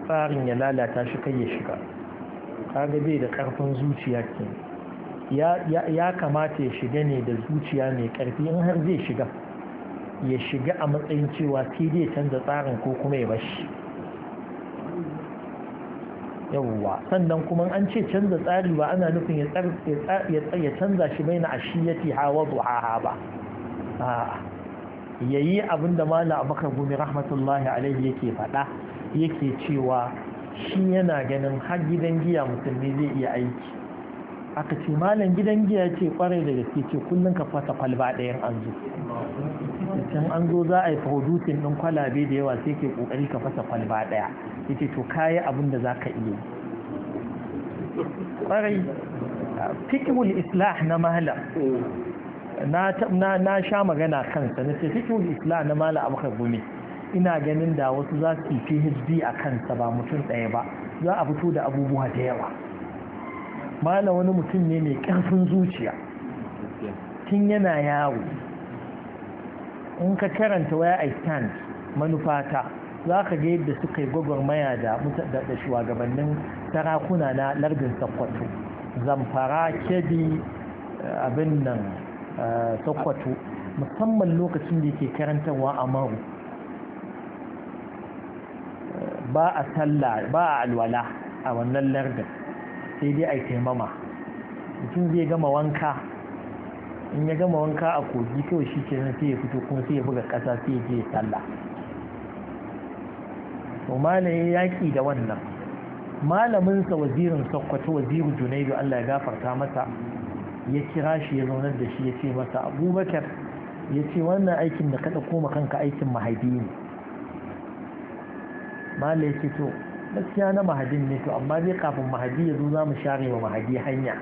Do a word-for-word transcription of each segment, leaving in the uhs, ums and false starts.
tsarin ya lalata shi kai ya shiga kaga bai da karfin zuciya ke ya kamata ya shiga ne da zuciya mai karfi in har zai shiga ya shiga a matsayin cewa sai dai canza tsarin ko kuma ya bashi yawwa sannan kuma an ce canza tsari ba ana nufin ya canza shi bai na ashiyati hawa duhaha ba yayi abinda malam Abubakar Gumi rahmatullahi alaihi yake faɗa yake cewa shi yana ganin har gidan giya musulmi zai iya aiki aka ce malam gidan giya ce kwarai da gaske ce kullum ka fasa kwalba ɗayan an zo can an zo za a yi producing ɗin kwalabe da yawa sai ke ƙoƙari ka fasa kwalba ɗaya ya ce to kayi abin da za ka iya kwarai fikihul islah na malam na sha magana kansa na ce fikihul islah na malam Abubakar Gumi ina ganin da wasu za su yi PhD a kansa ba mutum ɗaya ba za a fito da abubuwa da yawa malam wani mutum ne mai ƙarfin zuciya tun yana yawo in ka karanta waya I stand manufata za ka ga yadda suka yi gwagwarmaya da da shugabannin sarakuna na lardin Sokoto Zamfara Kebbi abin nan Sokoto musamman lokacin da yake karantarwa a Maru ba a sallah ba a alwala a wannan lardin sai dai a yi taimama mutum zai gama wanka in ya gama wanka a kogi kawai shi ke sai ya fito kuma sai ya buga ƙasa sai ya je ya sallah to malaye yaƙi da wannan malaminsa wazirin Sokoto wazirin Junaidu Allah ya gafarta masa ya kira shi ya zaunar da shi ya ce masa Abubakar ya ce wannan aikin da ka ɗauko kanka aikin mahaifi ne mala ya ce to gaskiya na mahadin ne to amma dai kafin mahadi ya zo za mu share wa mahadi hanya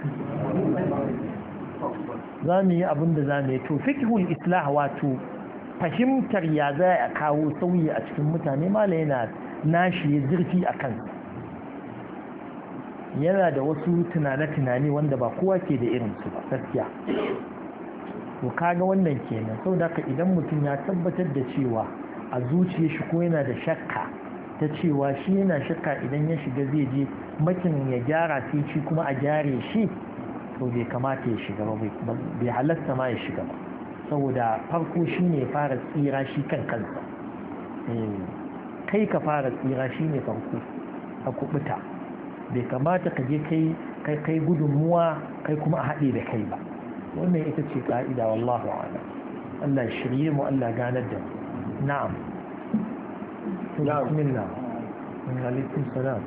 za mu yi abin da za mu yi to fiqhul islah wato fahimtar ya za a kawo sauyi a cikin mutane mala yana nashi ya zurfi a kan yana da wasu tunane-tunane wanda ba kowa ke da irinsu ba gaskiya to kaga wannan kenan sau da idan mutum ya tabbatar da cewa a zuciya shi ko yana da shakka ta cewa shi yana shakka idan ya shiga zai je makin ya gyara sai shi kuma a gyare shi to bai kamata ya shiga ba bai halatta ma ya shiga ba saboda farko shi ne fara tsira shi kan kansa kai ka fara tsira shi ne farko a kubuta bai kamata ka je kai kai gudunmuwa kai kuma a haɗe da kai ba wannan ita ce ka'ida wallahu a'lam Allah shirye mu Allah ganar da mu na'am بسم الله عليكم السلام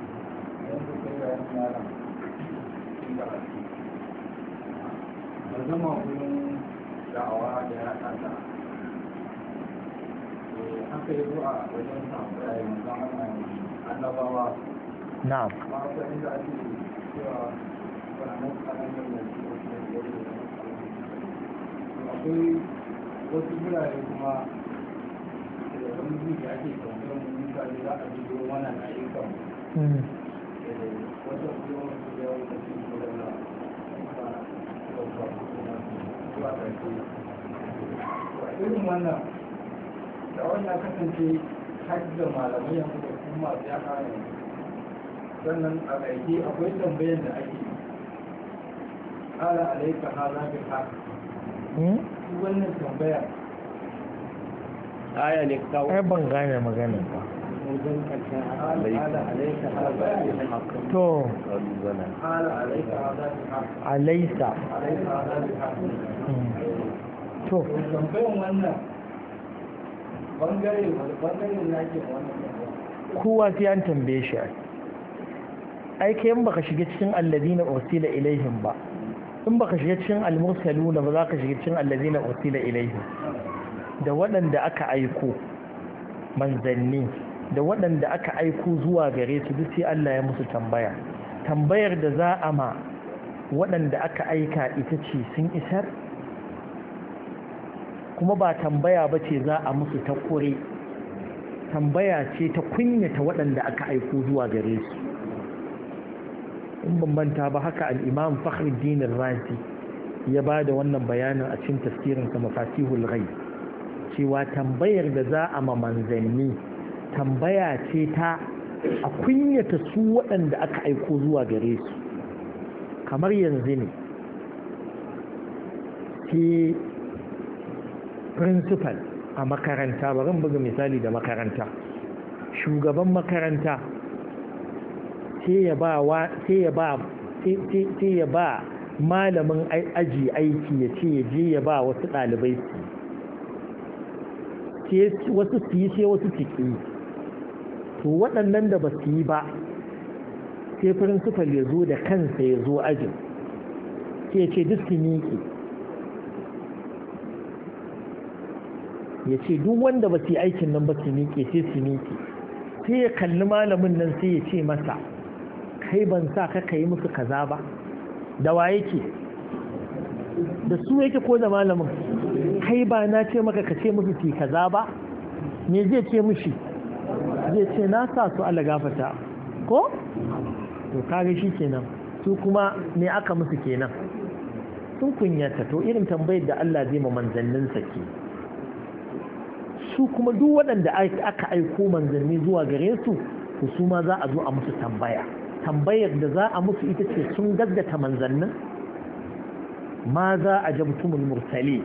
نعم wani da ake kamar mutane za a biyo wannan ayyukan wata kuma wasu da yawon da su ko da na zuwa ƙarfi a irin wannan da wannan kasance hajjar malamai yanzu da kuma masu ya kara sannan a ƙarfi akwai tambayan da ake ƙara alaika ha za ka haka wannan tambaya aya ne kawo ai ban gane magana ba to alaisa to tambayan wannan bangare bangare na ke wannan kowa sai an tambaye shi ai kai in baka shiga cikin alladina ursila ilaihim ba in baka shiga cikin almursaluna ba za ka shiga cikin alladina ursila ilaihim da waɗanda aka aiko manzanni da waɗanda aka aiko zuwa gare su duk sai Allah ya musu tambaya tambayar da za a ma waɗanda aka aika ita ce sun isar kuma ba tambaya ba ce za a musu ta kure tambaya ce ta kunyata waɗanda aka aiko zuwa gare su in bambanta ba haka al'imam Fakhruddin Razi ya ba da wannan bayanin a cikin tafsirinsa Mafatihul Ghaib cewa tambayar da za a ma manzanni tambaya ce ta a kunyata su waɗanda aka aiko zuwa gare su. Kamar yanzu ne ke principal a makaranta, bari buga misali da makaranta, shugaban makaranta sai ya ba sai ya ba sai ya ba malamin aji aiki ya ce ya je ya ba wasu ɗalibai su wasu su yi sai wasu su ƙi, to waɗannan da ba su yi ba sai principal ya zo da kansa ya zo ajin sai ya ce duk su miƙe, ya ce duk wanda ba su yi aikin nan ba su miƙe sai su miƙe, sai ya kalli malamin nan sai ya ce masa kai ban sa ka yi musu kaza ba, da wa yake, da su yake ko da malamin, kai ba na ce maka ka ce musu su kaza ba, me zai ce mushi, zai ce na sa su ala gafata ko? To kage shi kenan, su kuma ne aka musu kenan sun kunyata. To irin tambayar da Allah zai ma manzanninsa ke, su kuma duk waɗanda aka aiko manzanni zuwa gare su, to su ma za a zo a musu tambaya. Tambayar da za a musu ita ce sun gaggata manzannin, ma za a jabtumul mursali,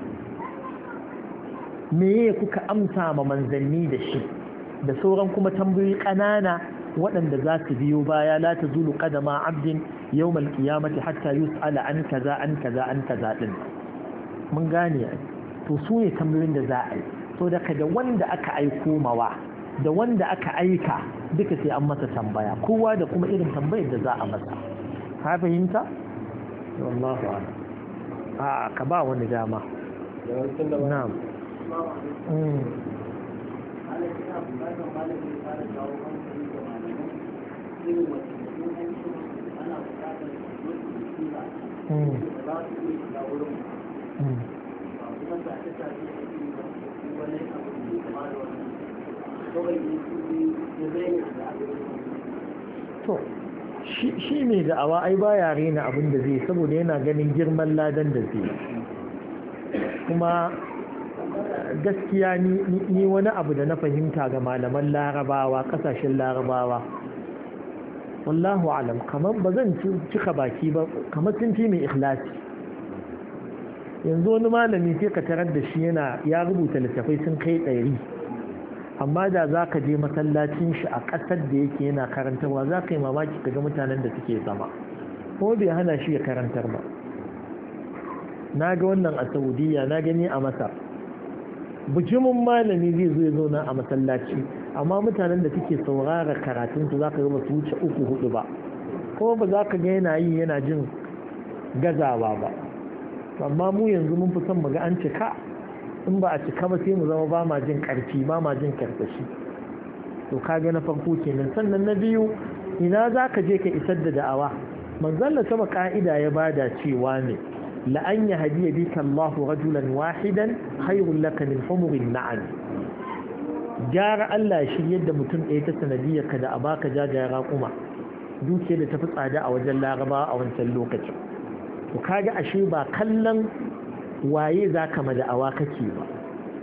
meye kuka amsa ma manzanni da shi, da sauran kuma tambayoyi ƙanana waɗanda za su biyo baya. La tazulu qadama abdin yawmal qiyamati hatta yus'ala an kaza an kaza an kaza din. Mun gane, to su ne tambayoyin da za a yi. So daga da wanda aka aiko mawa da wanda aka aika duka sai an masa tambaya, kowa da kuma irin tambayar da za a masa. Ka fahimta? Wallahu a'lam. a ka ba wani dama. Na'am. Mm. Mm. Mm. To shi ne da awa ai baya rena abin da zai, saboda yana ganin girman ladan da zai. Kuma gaskiya ni wani abu da na fahimta ga malaman larabawa, kasashen larabawa, wallahu alam, kamar ba zan cika baki ba, kamar sun fi mai ikhlasi. Yanzu wani malami sai ka tarar da shi yana ya rubuta littafai sun kai ɗari, amma da za ka je masallacin shi a ƙasar da yake yana karantarwa za ka yi mamaki ka ga mutanen da suke sama, kuma bai hana shi ya karantar ba. Na ga wannan a Saudiya, na gani a Masar, bujimin malami zai zo ya zauna a masallaci, amma mutanen da suke saurara karatunsu za ka ga ba su wuce uku hudu ba, kuma ba za ka ga yana yi yana jin gazawa ba. Amma mu yanzu mun fi son mu ga an cika, in ba a cika ba sai mu zama ba ma jin karfi, ba ma jin karsashi. To kaga na farko kenan. Sannan na biyu, ina za ka je ka isar da da'awa? Manzon sama ka'ida ya bada cewa ne, la an yahdiya bika Allahu rajulan wahidan khayrun laka min humurin na'am. Gyara Allah shi yadda mutum ɗaya ta sanadiyar ka da a baka jajayen raƙuma, duke da tafi tsada a wajen Laraba a wancan lokacin. To kaga ashe ba kallon waye za ka mada'awa kake ba.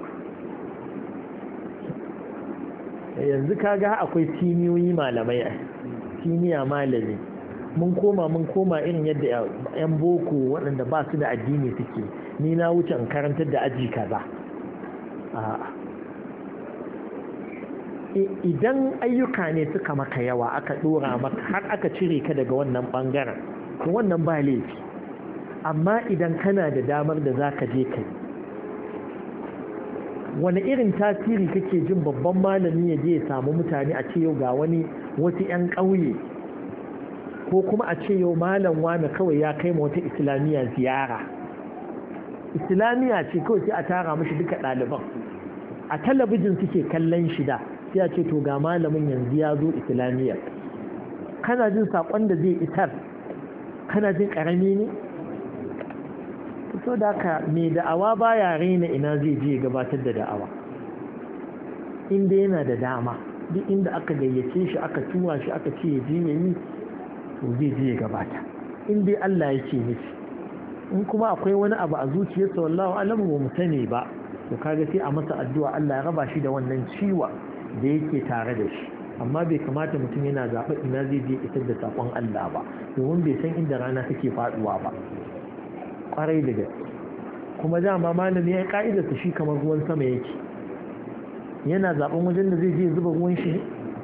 Yanzu kaga akwai siniyoyi malamai, siniya malami, mun koma mun koma irin yadda yan boko waɗanda ba su da addini suke, ni na wuce in karantar da aji kaza. Idan ayyuka ne suka maka yawa aka ɗora maka har aka cire ka daga wannan ɓangaren, to wannan ba laifi. Amma idan kana da damar da za ka je kai, wani irin tasiri kake jin babban malami ya je ya samu mutane a ce yau ga wani wasu 'yan ƙauye, ko kuma a ce yau malam wani kawai ya kai ma wata islamiyya ziyara, islamiyya ce kawai sai a tara mashi duka ɗaliban, a talabijin suke kallon shida, sai a ce to ga malamin yanzu ya zo islamiyya. Kana jin saƙon da zai isar, kana jin ƙarami ne? So da ka mai da'awa baya raina ina zai je gabatar da da'awa, inda yana da dama, duk inda aka gayyace shi aka tura shi aka ce ya je ya yi, to zai je ya gabata, inda Allah ya ce mishi. In kuma akwai wani abu a zuciyarsa wallahu alamu ba mu sani ba, to kaga sai a masa addu'a Allah ya raba shi da wannan ciwa da yake tare da shi. amma bai kamata mutum yana zaɓa ina zai je isar da saƙon Allah ba domin bai san inda rana take faɗuwa ba ƙwarai da gaske kuma dama malami ya ƙa'idarsa shi kamar ruwan sama yake yana zaɓen wajen da zai je zuba ruwan shi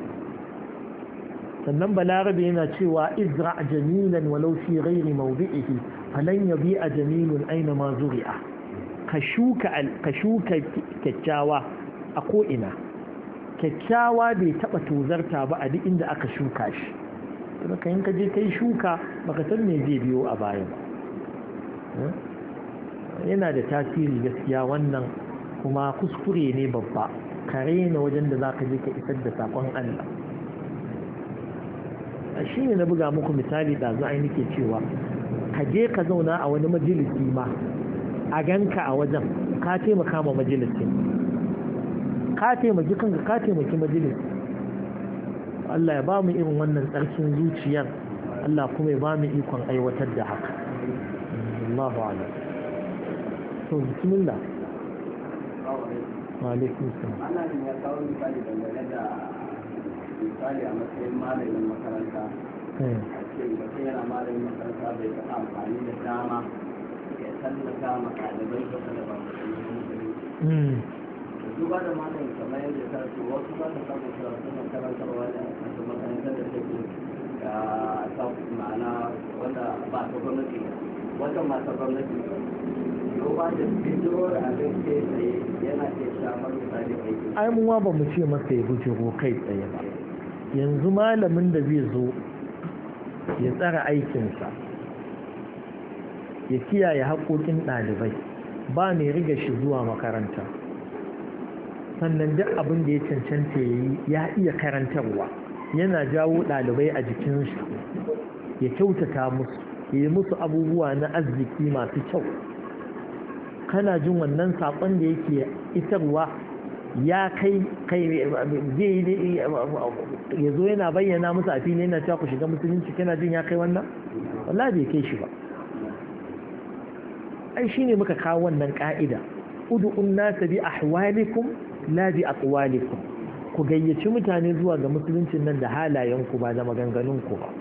sannan balarabe yana cewa izra jamilan walau fi ghairi mawdi'ihi falan yabi'a jamilun aina ma zuri'a ka shuka ka shuka kyakkyawa a ko ina kyakkyawa bai taba tozarta ba a duk inda aka shuka shi kuma kayan ka je kai shuka baka san me zai biyo a baya ba yana da tasiri gaskiya wannan kuma kuskure ne babba kare na wajen da zaka je ka isar da sakon Allah shi ne na buga muku misali da za a yi nake cewa ka je ka zauna a wani majalisi ma a ganka a wajen ka taimaka ma majalisin ka taimaki kanka ka taimaki majalis Allah ya ba mu irin wannan tsarkin zuciyar Allah kuma ya ba mu ikon aiwatar da haka Allahu a'lam to bismillah wa alaikum salam ana yin ya kawo misali dangane da misali a matsayin malamin makaranta a ce mutum yana malamin makaranta bai taɓa amfani da dama ya tallata ma ɗalibai ko talaba duba da malamin kamar yadda ta ce wasu ba ta samun cewa suna karantarwa da a makarantar da take da ta ma'ana wanda ba ta gwamnati wata mata gwamnati duba da bidiro da abin ke tsaye yana ke shafar misali aiki ai mu ba mu ce masa ya bujiro kai tsaye ba yanzu malamin da zai zo ya tsara aikinsa ya kiyaye haƙoƙin ɗalibai ba mai riga shi zuwa makaranta sannan duk abin da ya cancanta ya yi ya iya karantarwa yana jawo ɗalibai a jikinsu ya kyautata musu ya yi musu abubuwa na arziki masu kyau kana jin wannan saƙon da yake isarwa ya kai kai zai ya zo yana bayyana musu a fili yana cewa ku shiga musulunci kana jin ya kai wannan wallahi bai kai shi ba ai shine muka kawo wannan ka'ida ud'un nas bi ahwalikum la bi aqwalikum ku gayyaci mutane zuwa ga musuluncin nan da halayenku ba da maganganunku ba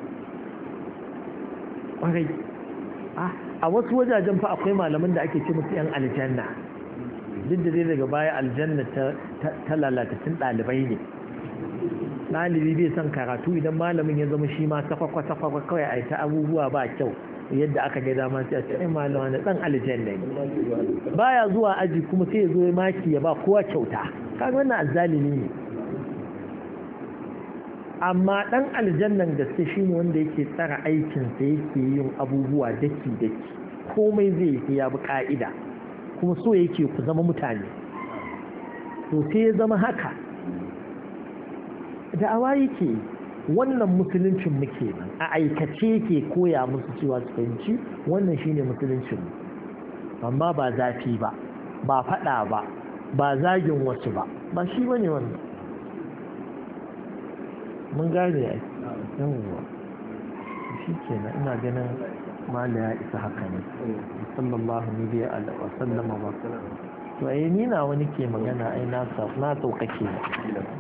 kwarai a wasu wajajen fa akwai malaman da ake ce musu yan aljanna duk da dai daga baya aljanna ta lalatattun ɗalibai ne ɗalibi bai son karatu idan malamin ya zama shi ma sakwakwa-sakwakwa kawai a ta abubuwa ba kyau yadda aka ga dama sai a ce malama na ɗan aljanna ne baya zuwa aji kuma sai ya zo ya maki ya ba kowa kyauta kaga wannan azzalimi ne amma ɗan aljannan gaske shine wanda yake tsara aikinsa yake yin abubuwa daki-daki komai zai yi ya bi ka'ida kuma so yake ku zama mutane to sai ya zama haka da'awa yake wannan musuluncin muke nan a aikace yake koya musu cewa su fahimci wannan shine musuluncin mu amma ba zafi ba ba fada ba ba zagin wasu ba ba shi bane wannan mun gane ai yawwa shi kenan ina ganin mala ya isa haka ne sallallahu alaihi wa sallam wa sallam to ai ni na wani ke magana ai na na sauƙaƙe